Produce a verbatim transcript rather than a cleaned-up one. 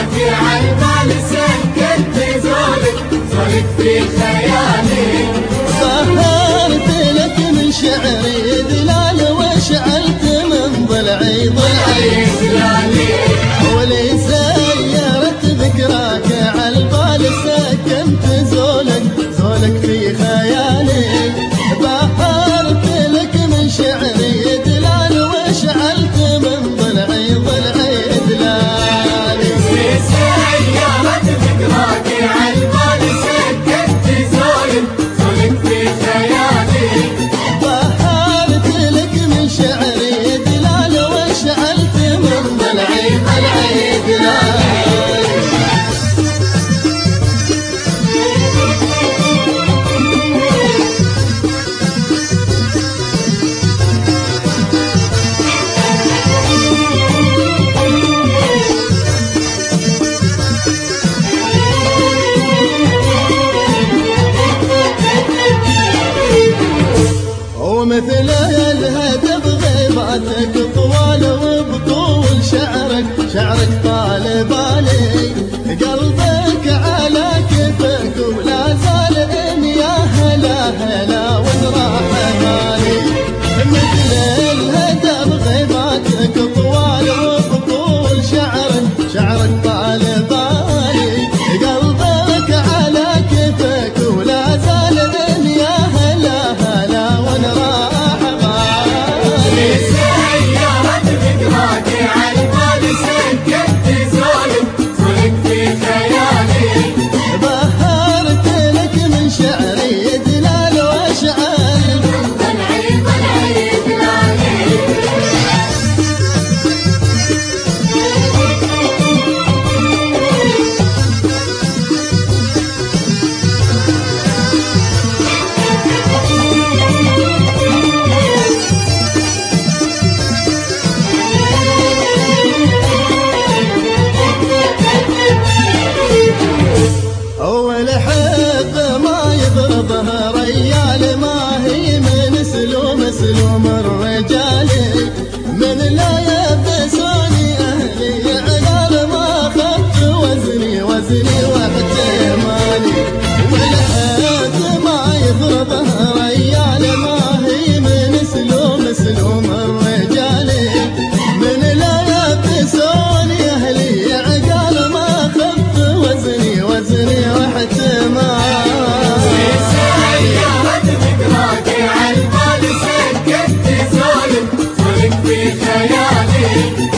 ذكراكي عالبال سكنت زولك زولك في خيالي. سهرت لك من شعري دلال وشعلت من ضلعي ضلعي دلالي. ولي سيرت ذكراك عالبال سكنت زولك زولك في خيالي. بحرت لك من شعري دلال وشعلت من ضلعي ضلعي دلالي. سيرت ذكراكي عالبال سكنت زولك زولك في خيالي. بحرت لك من شعري دلال وشعلت من ضلعي ضلعي دلالي. ومثل الهدف غيباتك طوال وبطول شعرك شعرك طال بالي. قلبك على كفك ولا زال ان يا هلا هلا وراح مالي. مثل الهدف غيباتك طوال وبطول شعرك شعرك طال بالي. قلبك على كفك ولا زال ان يا هلا هلا وانا راح غالي. سيرت ذكراكي عالبال سكنت زولك زولك في خيالي. بهرت لك من شعري دلال وشعر ضلعي ضلعي دلالي. أول حب ما يضربها ريال ما هي من سلوم سلوم الرجال. من لا يبسوني أهلي عقال ما خف وزني وزني واحتمالي. والحب ما يضربها ريال ما هي من سلوم سلوم الرجال. من لا يبسوني أهلي عقال ما خف وزني وزني واحتمالي. سيرت ذكراكي عالبال سكنت زولك زولك في خيالي.